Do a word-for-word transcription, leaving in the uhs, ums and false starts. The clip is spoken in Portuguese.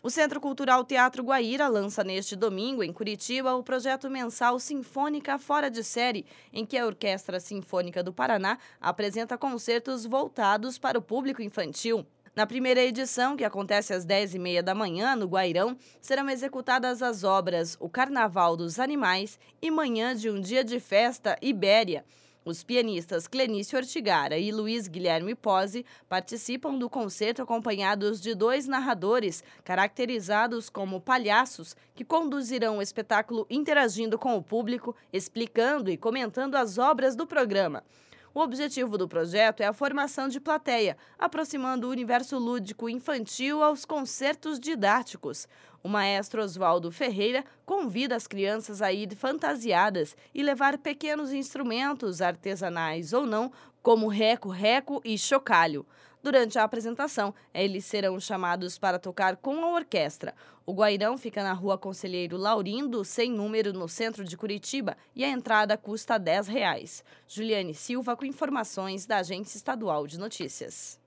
O Centro Cultural Teatro Guaíra lança neste domingo, em Curitiba, o projeto mensal Sinfônica Fora de Série, em que a Orquestra Sinfônica do Paraná apresenta concertos voltados para o público infantil. Na primeira edição, que acontece às dez e meia da manhã, no Guairão, serão executadas as obras O Carnaval dos Animais e Manhã de um Dia de Festa, Ibéria. Os pianistas Clenício Ortigara e Luiz Guilherme Pozzi participam do concerto acompanhados de dois narradores, caracterizados como palhaços, que conduzirão o espetáculo interagindo com o público, explicando e comentando as obras do programa. O objetivo do projeto é a formação de plateia, aproximando o universo lúdico infantil aos concertos didáticos. O maestro Oswaldo Ferreira convida as crianças a ir fantasiadas e levar pequenos instrumentos, artesanais ou não, como reco-reco e chocalho. Durante a apresentação, eles serão chamados para tocar com a orquestra. O Guairão fica na Rua Conselheiro Laurindo, sem número, no centro de Curitiba, e a entrada custa dez reais. Juliane Silva com informações da Agência Estadual de Notícias.